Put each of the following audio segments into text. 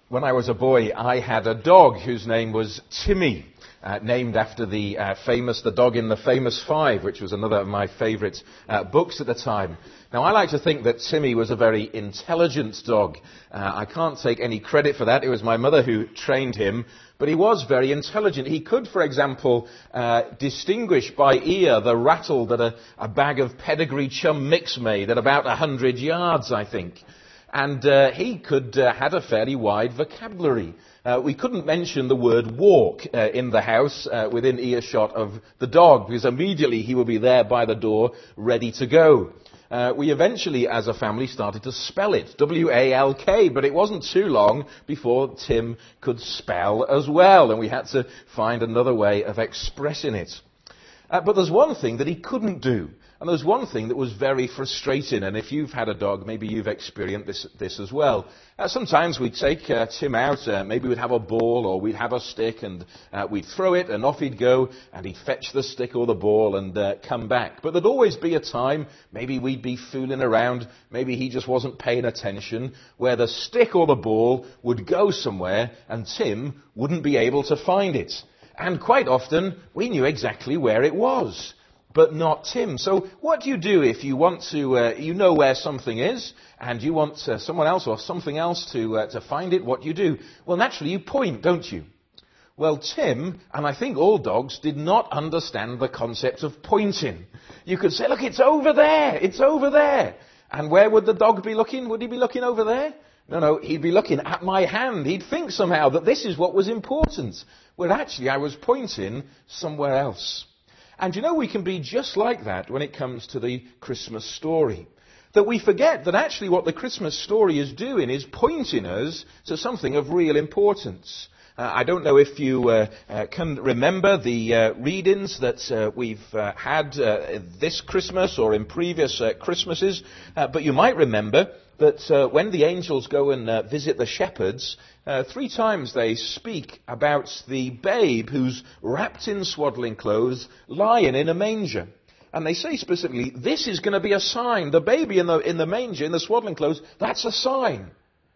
When I was a boy, I had a dog whose name was Timmy, named after the dog in the famous Five, which was another of my favourite books at the time. Now, I like to think that Timmy was a very intelligent dog. I can't take any credit for that. It was my mother who trained him, but he was very intelligent. He could, for example, distinguish by ear the rattle that a bag of pedigree chum mix made at about 100 yards, I think. And he had a fairly wide vocabulary. We couldn't mention the word walk in the house within earshot of the dog, because immediately he would be there by the door, ready to go. We eventually, as a family, started to spell it, W-A-L-K, but it wasn't too long before Tim could spell as well, and we had to find another way of expressing it. But there's one thing that he couldn't do. And there's one thing that was very frustrating, and if you've had a dog, maybe you've experienced this as well. Sometimes we'd take Tim out, maybe we'd have a ball or we'd have a stick, and we'd throw it, and off he'd go, and he'd fetch the stick or the ball and come back. But there'd always be a time, maybe we'd be fooling around, maybe he just wasn't paying attention, where the stick or the ball would go somewhere, and Tim wouldn't be able to find it. And quite often, we knew exactly where it was, but not Tim. So what do you do if you want to, you know where something is, and you want someone else or something else to find it? What do you do? Well, naturally, you point, don't you? Well, Tim, and I think all dogs, did not understand the concept of pointing. You could say, look, it's over there, it's over there. And where would the dog be looking? Would he be looking over there? No, he'd be looking at my hand. He'd think somehow that this is what was important. Well, actually, I was pointing somewhere else. And you know, we can be just like that when it comes to the Christmas story. That we forget that actually what the Christmas story is doing is pointing us to something of real importance. I don't know if you can remember the readings that we've had this Christmas or in previous Christmases, but you might remember that when the angels go and visit the shepherds, 3 times they speak about the babe who's wrapped in swaddling clothes, lying in a manger. And they say specifically, this is going to be a sign. The baby in the manger, in the swaddling clothes, that's a sign.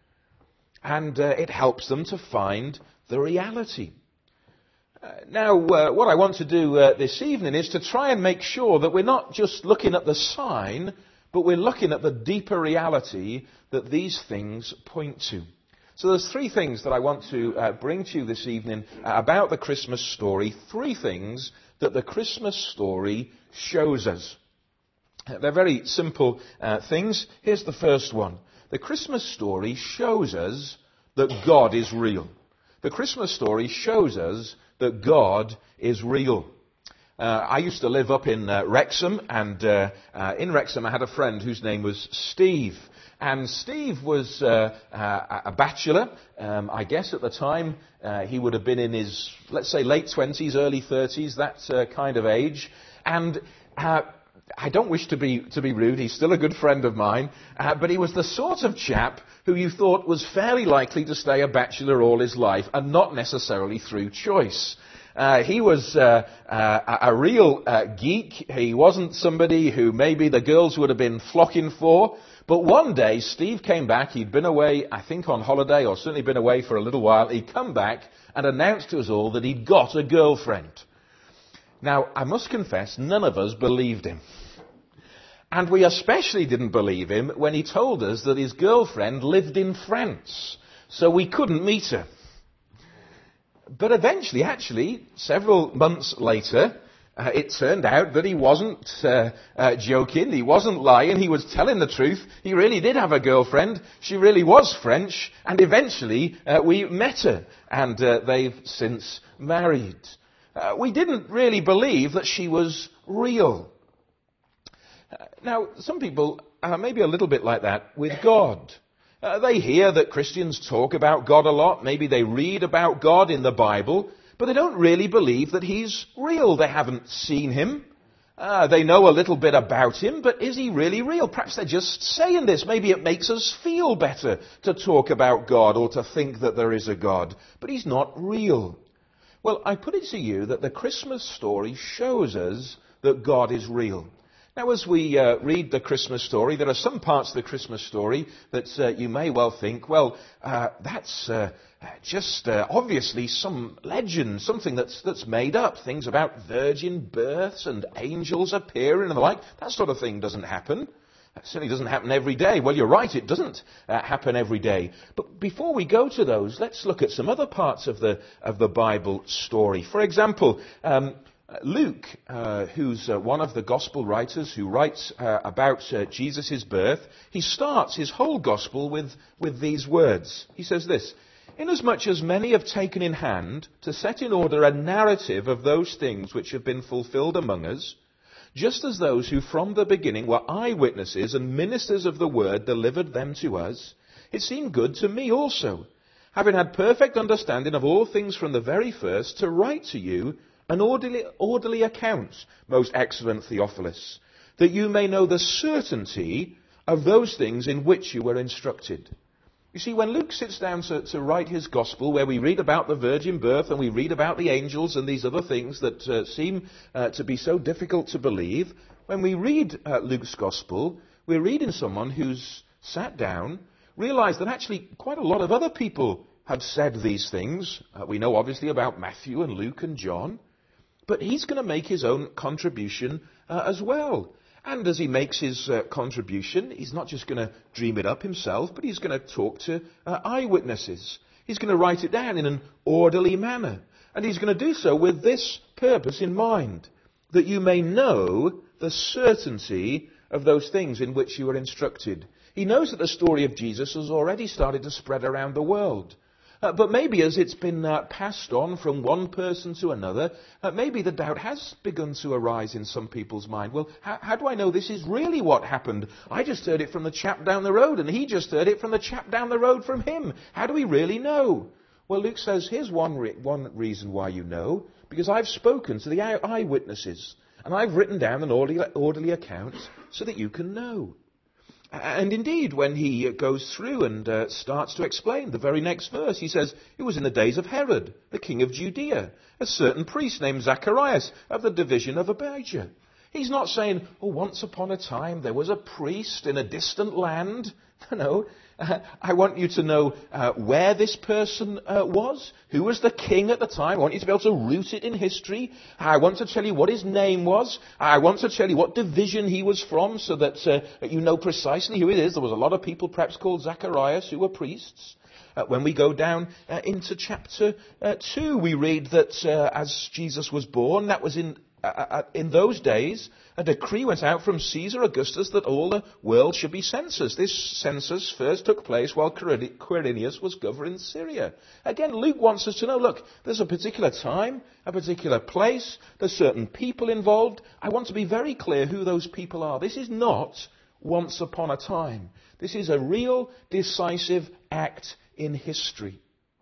And it helps them to find the reality. Now, what I want to do this evening is to try and make sure that we're not just looking at the sign, but we're looking at the deeper reality that these things point to. So there's 3 things that I want to bring to you this evening about the Christmas story. 3 things that the Christmas story shows us. They're very simple things. Here's the first one. The Christmas story shows us that God is real. The Christmas story shows us that God is real. I used to live up in Wrexham, and in Wrexham I had a friend whose name was Steve. And Steve was a bachelor. I guess at the time he would have been in his, let's say, late 20s, early 30s, that kind of age. And I don't wish to be rude, he's still a good friend of mine, but he was the sort of chap who you thought was fairly likely to stay a bachelor all his life, and not necessarily through choice. He was a real geek. He wasn't somebody who maybe the girls would have been flocking for. But one day, Steve came back. He'd been away, I think, on holiday, or certainly been away for a little while. He'd come back and announced to us all that he'd got a girlfriend. Now, I must confess, none of us believed him. And we especially didn't believe him when he told us that his girlfriend lived in France, so we couldn't meet her. But eventually, actually, several months later, it turned out that he wasn't joking, he wasn't lying, he was telling the truth. He really did have a girlfriend, she really was French, and eventually we met her, and they've since married. We didn't really believe that she was real. Now, some people are maybe a little bit like that with God. They hear that Christians talk about God a lot. Maybe they read about God in the Bible, but they don't really believe that he's real. They haven't seen him. They know a little bit about him, but is he really real? Perhaps they're just saying this. Maybe it makes us feel better to talk about God or to think that there is a God, but he's not real. Well, I put it to you that the Christmas story shows us that God is real. Now, as we read the Christmas story, there are some parts of the Christmas story that you may well think, well, that's just obviously some legend, something that's made up. Things about virgin births and angels appearing and the like. That sort of thing doesn't happen. That certainly doesn't happen every day. Well, you're right, it doesn't happen every day. But before we go to those, let's look at some other parts of the Bible story. For example, Luke, who's one of the gospel writers who writes about Jesus' birth, he starts his whole gospel with these words. He says this: "Inasmuch as many have taken in hand to set in order a narrative of those things which have been fulfilled among us, just as those who from the beginning were eyewitnesses and ministers of the word delivered them to us, it seemed good to me also, having had perfect understanding of all things from the very first, to write to you an orderly account, most excellent Theophilus, that you may know the certainty of those things in which you were instructed." You see, when Luke sits down to write his gospel, where we read about the virgin birth and we read about the angels and these other things that seem to be so difficult to believe, when we read Luke's gospel, we're reading someone who's sat down, realized that actually quite a lot of other people have said these things. We know obviously about Matthew and Luke and John, but he's going to make his own contribution as well. And as he makes his contribution, he's not just going to dream it up himself, but he's going to talk to eyewitnesses. He's going to write it down in an orderly manner. And he's going to do so with this purpose in mind, that you may know the certainty of those things in which you were instructed. He knows that the story of Jesus has already started to spread around the world. But maybe as it's been passed on from one person to another, maybe the doubt has begun to arise in some people's mind. Well, how do I know this is really what happened? I just heard it from the chap down the road, and he just heard it from the chap down the road from him. How do we really know? Well, Luke says, here's one reason why you know, because I've spoken to the eyewitnesses, and I've written down an orderly account so that you can know. And indeed, when he goes through and starts to explain the very next verse, he says, "It was in the days of Herod, the king of Judea, a certain priest named Zacharias of the division of Abijah." He's not saying, once upon a time there was a priest in a distant land. No, I want you to know where this person was, who was the king at the time. I want you to be able to root it in history. I want to tell you what his name was. I want to tell you what division he was from, so that you know precisely who it is. There was a lot of people perhaps called Zacharias who were priests. When we go down into chapter 2, we read that as Jesus was born, that was in those days, a decree went out from Caesar Augustus that all the world should be censused. This census first took place while Quirinius was governing Syria. Again, Luke wants us to know, look, there's a particular time, a particular place, there's certain people involved. I want to be very clear who those people are. This is not once upon a time. This is a real, decisive act in history.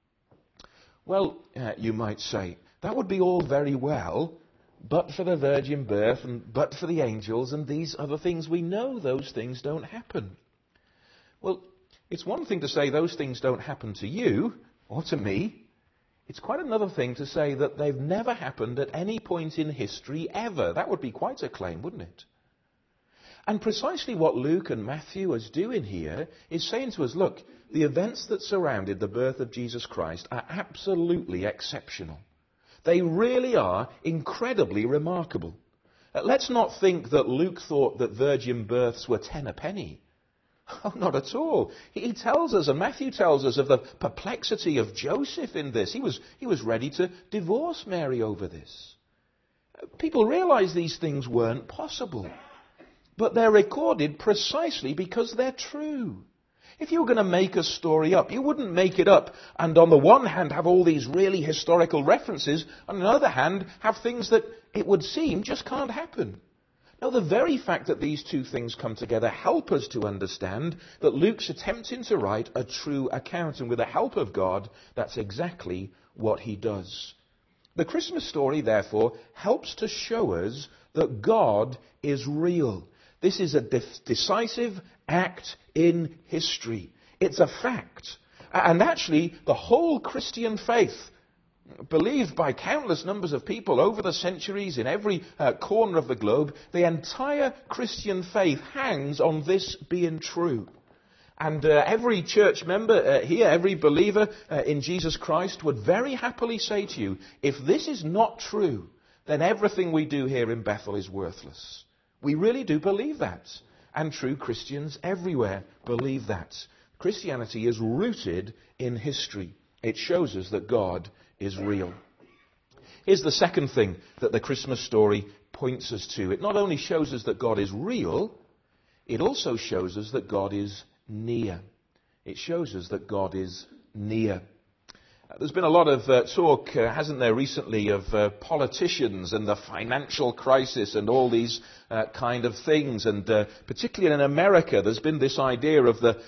Well, you might say, that would be all very well, but for the virgin birth and but for the angels and these other things. We know those things don't happen. Well, it's one thing to say those things don't happen to you or to me. It's quite another thing to say that they've never happened at any point in history ever. That would be quite a claim, wouldn't it? And precisely what Luke and Matthew is doing here is saying to us, look, the events that surrounded the birth of Jesus Christ are absolutely exceptional. They really are incredibly remarkable. Let's not think that Luke thought that virgin births were 10 a penny. Oh, not at all. He tells us, and Matthew tells us, of the perplexity of Joseph in this. He was ready to divorce Mary over this. People realize these things weren't possible. But they're recorded precisely because they're true. If you were going to make a story up, you wouldn't make it up and on the one hand have all these really historical references, on the other hand have things that it would seem just can't happen. Now, the very fact that these two things come together help us to understand that Luke's attempting to write a true account, and with the help of God, that's exactly what he does. The Christmas story, therefore, helps to show us that God is real. This is a decisive act in history. It's a fact. And actually, the whole Christian faith, believed by countless numbers of people over the centuries in every corner of the globe. The entire Christian faith hangs on this being true. And every church member here, every believer in Jesus Christ would very happily say to you, if this is not true, then everything we do here in Bethel is worthless. We really do believe that. And true Christians everywhere believe that. Christianity is rooted in history. It shows us that God is real. Here's the second thing that the Christmas story points us to. It not only shows us that God is real, it also shows us that God is near. It shows us that God is near. There's been a lot of talk, hasn't there, recently of politicians and the financial crisis and all these kind of things. And particularly in America, there's been this idea of the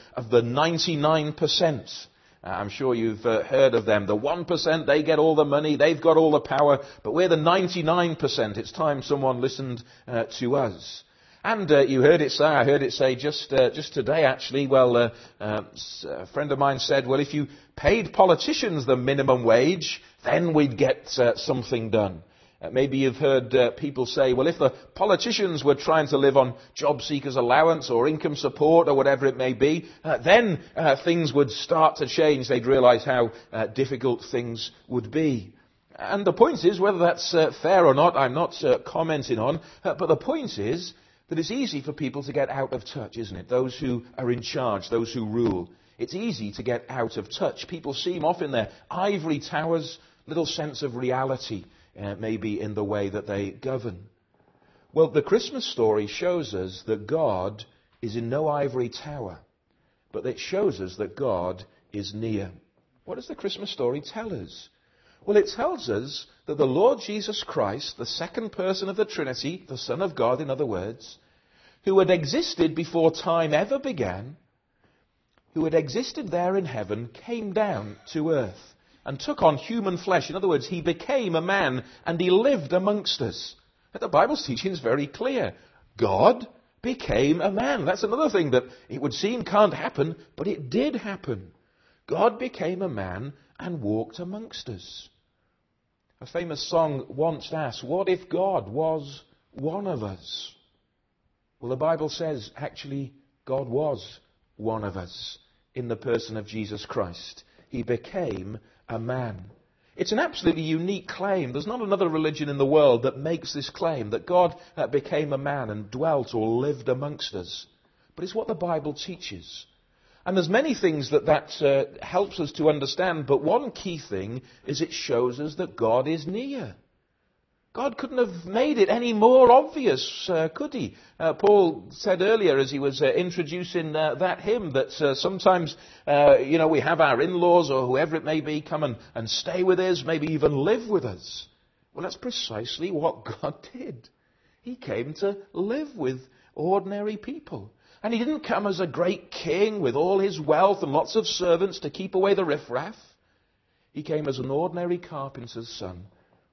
99%. I'm sure you've heard of them. The 1%, they get all the money, they've got all the power, but we're the 99%. It's time someone listened to us. And you heard it say, I heard it say just today actually, well, a friend of mine said, well, if you paid politicians the minimum wage, then we'd get something done. Maybe you've heard people say, well, if the politicians were trying to live on job seekers allowance or income support or whatever it may be, then things would start to change. They'd realise how difficult things would be. And the point is, whether that's fair or not, I'm not commenting on, but the point is that it's easy for people to get out of touch, isn't it? Those who are in charge, those who rule. It's easy to get out of touch. People seem off in their ivory towers, little sense of reality, maybe in the way that they govern. Well, the Christmas story shows us that God is in no ivory tower, but it shows us that God is near. What does the Christmas story tell us? Well, it tells us that the Lord Jesus Christ, the second person of the Trinity, the Son of God, in other words, who had existed before time ever began, who had existed there in heaven, came down to earth and took on human flesh. In other words, he became a man and he lived amongst us. The Bible's teaching is very clear. God became a man. That's another thing that it would seem can't happen, but it did happen. God became a man and walked amongst us. A famous song once asked, what if God was one of us? Well, the Bible says, actually, God was one of us in the person of Jesus Christ. He became a man. It's an absolutely unique claim. There's not another religion in the world that makes this claim, that God became a man and dwelt or lived amongst us. But it's what the Bible teaches. And there's many things that helps us to understand, but one key thing is it shows us that God is near. God couldn't have made it any more obvious, could he? Paul said earlier as he was introducing that hymn that sometimes, we have our in-laws or whoever it may be come and stay with us, maybe even live with us. Well, that's precisely what God did. He came to live with ordinary people. And he didn't come as a great king with all his wealth and lots of servants to keep away the riffraff. He came as an ordinary carpenter's son.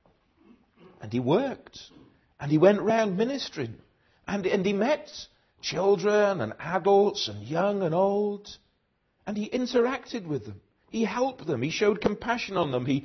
And he worked. And he went round ministering. And he met children and adults and young and old. And he interacted with them. He helped them. He showed compassion on them. He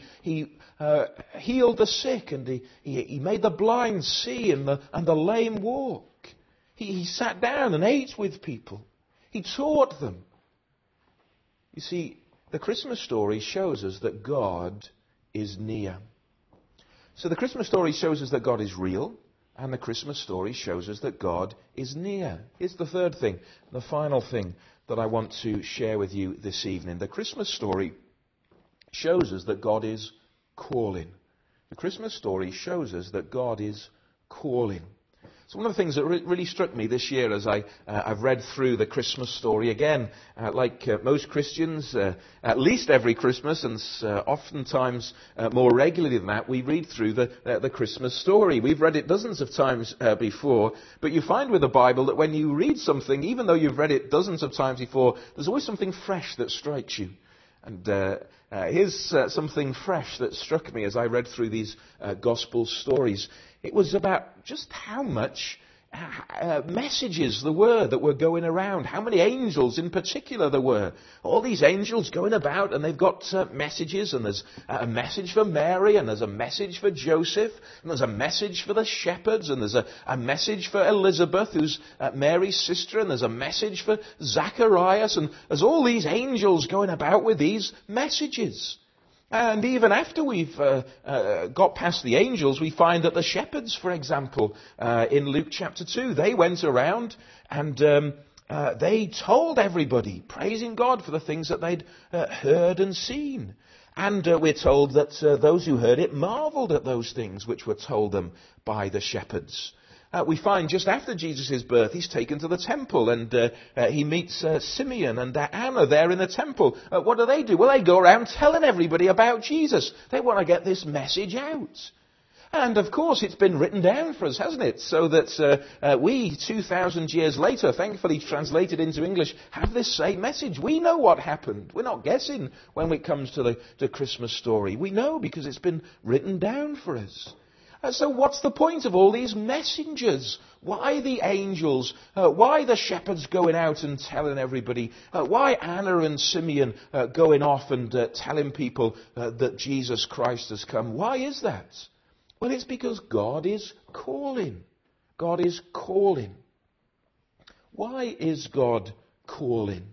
healed the sick. And he made the blind see and the lame walk. He sat down and ate with people. He taught them. You see, the Christmas story shows us that God is near. So the Christmas story shows us that God is real, and the Christmas story shows us that God is near. Here's the third thing, the final thing that I want to share with you this evening. The Christmas story shows us that God is calling. The Christmas story shows us that God is calling. So one of the things that really struck me this year as I've read through the Christmas story again, like most Christians, at least every Christmas, and oftentimes more regularly than that, we read through the Christmas story. We've read it dozens of times before, but you find with the Bible that when you read something, even though you've read it dozens of times before, there's always something fresh that strikes you. And here's something fresh that struck me as I read through these gospel stories. It was about just how much messages there were that were going around, how many angels in particular there were. All these angels going about, and they've got messages, and there's a message for Mary, and there's a message for Joseph, and there's a message for the shepherds, and there's a message for Elizabeth, who's Mary's sister, and there's a message for Zacharias, and there's all these angels going about with these messages. And even after we've got past the angels, we find that the shepherds, for example, in Luke chapter 2, they went around and they told everybody, praising God for the things that they'd heard and seen. And we're told that those who heard it marveled at those things which were told them by the shepherds. We find just after Jesus' birth, he's taken to the temple, and he meets Simeon and Anna there in the temple. What do? Well, they go around telling everybody about Jesus. They want to get this message out. And of course, it's been written down for us, hasn't it? So that we, 2,000 years later, thankfully translated into English, have this same message. We know what happened. We're not guessing when it comes to the Christmas story. We know because it's been written down for us. So what's the point of all these messengers? Why the angels? Why the shepherds going out and telling everybody? Why Anna and Simeon going off and telling people that Jesus Christ has come? Why is that? Well, it's because God is calling. God is calling. Why is God calling?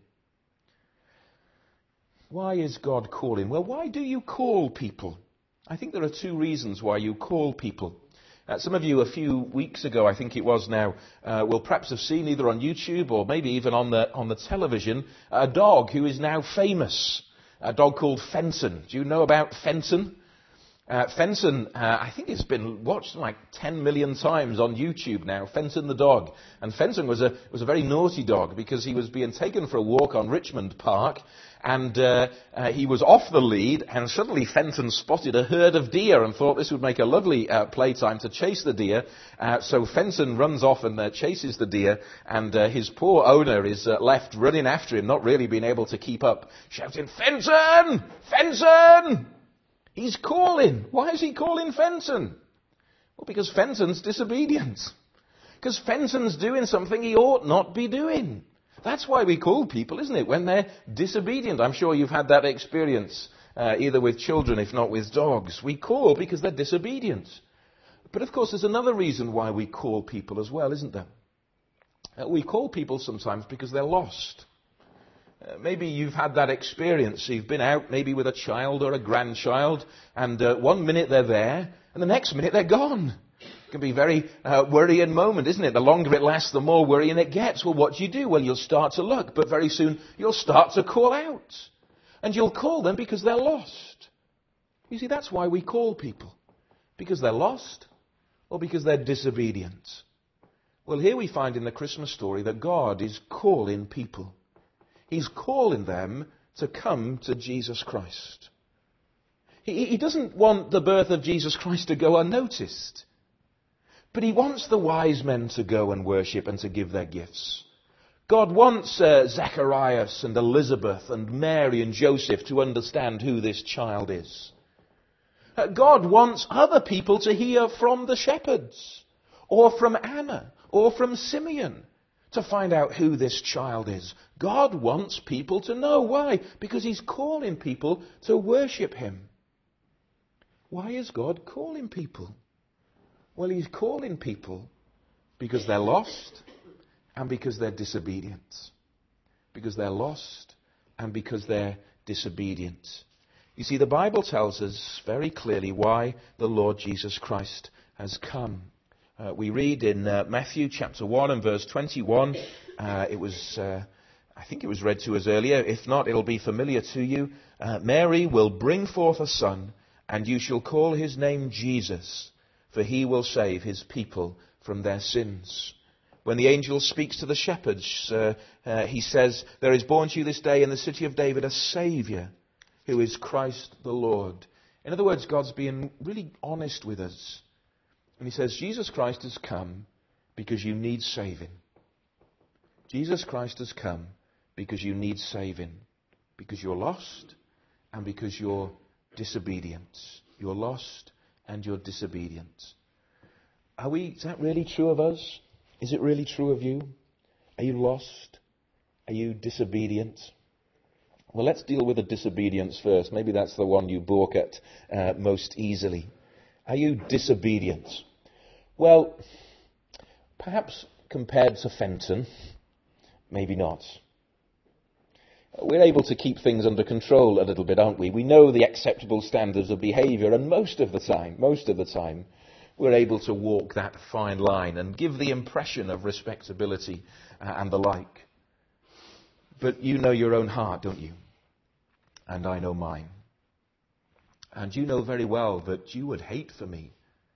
Why is God calling? Well, why do you call people? I think there are two reasons why you call people. Some of you a few weeks ago, I think it was now, will perhaps have seen either on YouTube or maybe even on the television, a dog who is now famous. A dog called Fenton. Do you know about Fenton? Fenton, I think it's been watched like 10 million times on YouTube now, Fenton the dog. And Fenton was a very naughty dog because he was being taken for a walk on Richmond Park, and he was off the lead, and suddenly Fenton spotted a herd of deer and thought this would make a lovely playtime to chase the deer. So Fenton runs off and chases the deer, and his poor owner is left running after him, not really being able to keep up, shouting, "Fenton! Fenton!" He's calling. Why is he calling Fenton? Well, because Fenton's disobedient. Because Fenton's doing something he ought not be doing. That's why we call people, isn't it? When they're disobedient. I'm sure you've had that experience, either with children, if not with dogs. We call because they're disobedient. But of course, there's another reason why we call people as well, isn't there? We call people sometimes because they're lost. Maybe you've had that experience. You've been out maybe with a child or a grandchild, and 1 minute they're there, and the next minute they're gone. It can be a very worrying moment, isn't it? The longer it lasts, the more worrying it gets. Well, what do? Well, you'll start to look, but very soon you'll start to call out. And you'll call them because they're lost. You see, that's why we call people. Because they're lost, or because they're disobedient. Well, here we find in the Christmas story that God is calling people. He's calling them to come to Jesus Christ. He doesn't want the birth of Jesus Christ to go unnoticed. But he wants the wise men to go and worship and to give their gifts. God wants Zacharias and Elizabeth and Mary and Joseph to understand who this child is. God wants other people to hear from the shepherds, or from Anna, or from Simeon, to find out who this child is. God wants people to know. Why? Because he's calling people to worship him. Why is God calling people? Well, he's calling people because they're lost and because they're disobedient. Because they're lost and because they're disobedient. You see, the Bible tells us very clearly why the Lord Jesus Christ has come. We read in Matthew chapter 1 and verse 21. I think it was read to us earlier. If not, it'll be familiar to you. Mary will bring forth a son, and you shall call his name Jesus, for he will save his people from their sins. When the angel speaks to the shepherds, he says, there is born to you this day in the city of David a Saviour, who is Christ the Lord. In other words, God's being really honest with us. And he says, Jesus Christ has come because you need saving. Jesus Christ has come because you need saving. Because you're lost and because you're disobedient. You're lost and you're disobedient. Is that really true of us? Is it really true of you? Are you lost? Are you disobedient? Well, let's deal with the disobedience first. Maybe that's the one you balk at most easily. Are you disobedient? Well, perhaps compared to Fenton, maybe not. We're able to keep things under control a little bit, aren't we? We know the acceptable standards of behaviour, and most of the time, we're able to walk that fine line and give the impression of respectability and the like. But you know your own heart, don't you? And I know mine. And you know very well that you would hate for me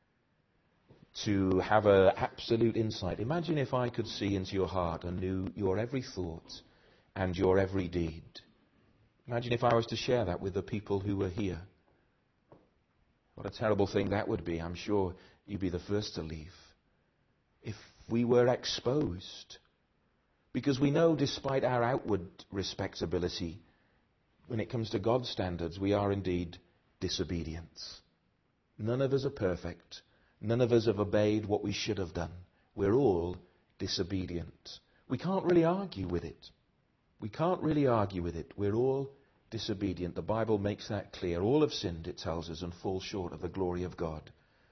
to have an absolute insight. Imagine if I could see into your heart and knew your every thought and your every deed. Imagine if I was to share that with the people who were here. What a terrible thing that would be. I'm sure you'd be the first to leave. If we were exposed. Because we know, despite our outward respectability, when it comes to God's standards, we are indeed disobedient. None of us are perfect. None of us have obeyed what we should have done. We're all disobedient. We can't really argue with it. We're all disobedient. The Bible makes that clear. All have sinned, it tells us, and fall short of the glory of God.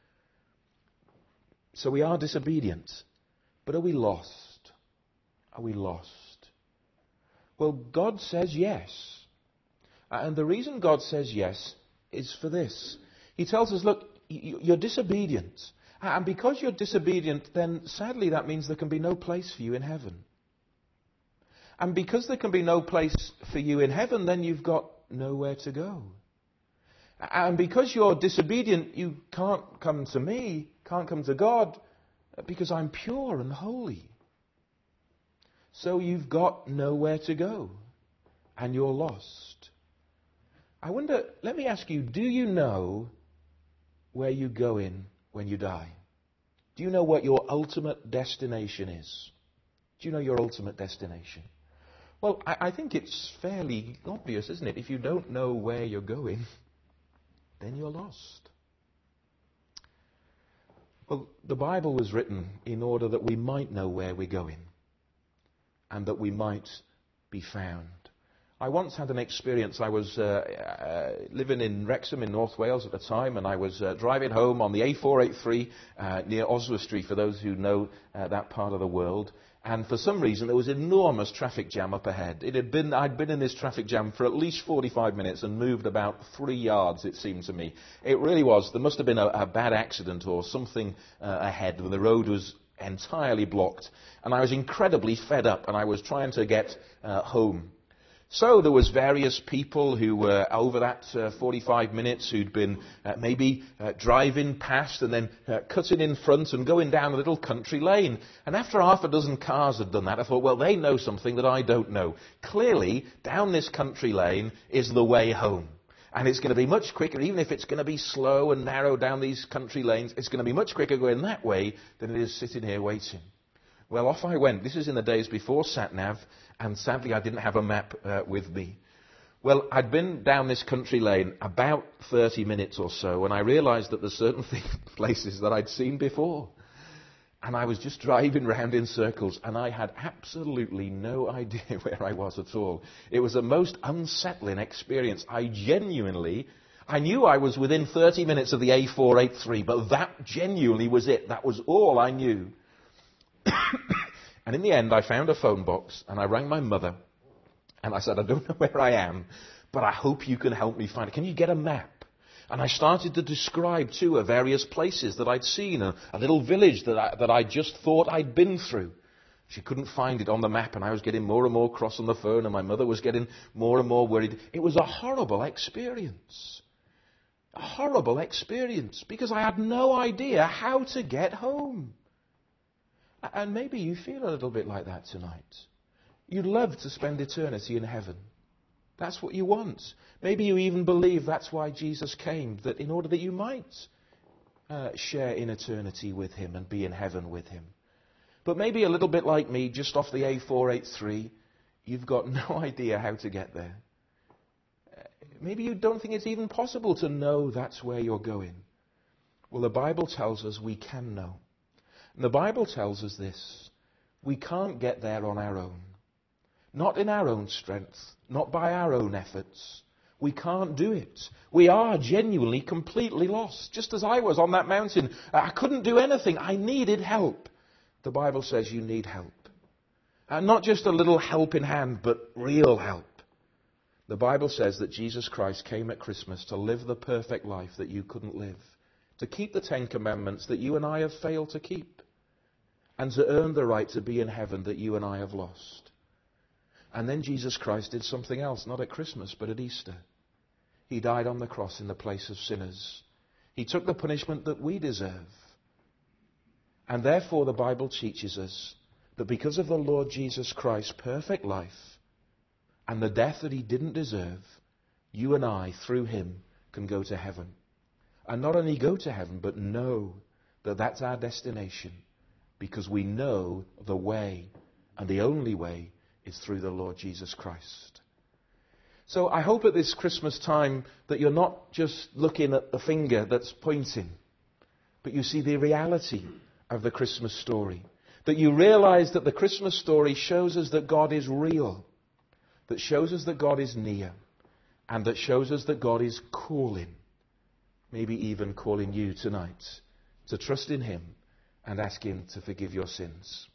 So we are disobedient. But are we lost? Are we lost? Well, God says yes. And the reason God says yes is for this. He tells us, look, you're disobedient. And because you're disobedient, then sadly that means there can be no place for you in heaven. And because there can be no place for you in heaven, then you've got nowhere to go. And because you're disobedient, you can't come to me, can't come to God, because I'm pure and holy. So you've got nowhere to go, and you're lost. I wonder, let me ask you, do you know where you go in when you die? Do you know what your ultimate destination is? Do you know your ultimate destination? Well, I think it's fairly obvious, isn't it? If you don't know where you're going, then you're lost. Well, the Bible was written in order that we might know where we're going and that we might be found. I once had an experience. I was living in Wrexham in North Wales at the time, and I was driving home on the A483 near Oswestry, for those who know that part of the world. And for some reason, there was an enormous traffic jam up ahead. I'd been in this traffic jam for at least 45 minutes and moved about 3 yards, it seemed to me. It really was. There must have been a bad accident or something ahead. The road was entirely blocked. And I was incredibly fed up, and I was trying to get home. So there was various people who were over that 45 minutes who'd been maybe driving past and then cutting in front and going down a little country lane. And after half a dozen cars had done that, I thought, well, they know something that I don't know. Clearly, down this country lane is the way home. And it's going to be much quicker, even if it's going to be slow and narrow down these country lanes, it's going to be much quicker going that way than it is sitting here waiting. Well, off I went. This is in the days before sat-nav, and sadly I didn't have a map with me. Well, I'd been down this country lane about 30 minutes or so, and I realised that there's certain places that I'd seen before. And I was just driving round in circles, and I had absolutely no idea where I was at all. It was a most unsettling experience. I knew I was within 30 minutes of the A483, but that genuinely was it. That was all I knew. And in the end, I found a phone box, and I rang my mother, and I said, I don't know where I am, but I hope you can help me find it. Can you get a map? And I started to describe to her various places that I'd seen, a little village that I just thought I'd been through. She couldn't find it on the map, and I was getting more and more cross on the phone, and my mother was getting more and more worried. It was a horrible experience. A horrible experience, because I had no idea how to get home. And maybe you feel a little bit like that tonight. You'd love to spend eternity in heaven. That's what you want. Maybe you even believe that's why Jesus came, that in order that you might share in eternity with him and be in heaven with him. But maybe a little bit like me, just off the A483, you've got no idea how to get there. Maybe you don't think it's even possible to know that's where you're going. Well, the Bible tells us we can know. And the Bible tells us this: we can't get there on our own. Not in our own strength, not by our own efforts. We can't do it. We are genuinely, completely lost. Just as I was on that mountain. I couldn't do anything. I needed help. The Bible says you need help. And not just a little help in hand, but real help. The Bible says that Jesus Christ came at Christmas to live the perfect life that you couldn't live. To keep the 10 Commandments that you and I have failed to keep. And to earn the right to be in heaven that you and I have lost. And then Jesus Christ did something else, not at Christmas, but at Easter. He died on the cross in the place of sinners. He took the punishment that we deserve. And therefore the Bible teaches us that because of the Lord Jesus Christ's perfect life and the death that he didn't deserve, you and I, through him, can go to heaven. And not only go to heaven, but know that that's our destination, because we know the way, and the only way is through the Lord Jesus Christ. So I hope at this Christmas time that you're not just looking at the finger that's pointing, but you see the reality of the Christmas story. That you realize that the Christmas story shows us that God is real, that shows us that God is near, and that shows us that God is calling, maybe even calling you tonight, to trust in him and ask him to forgive your sins.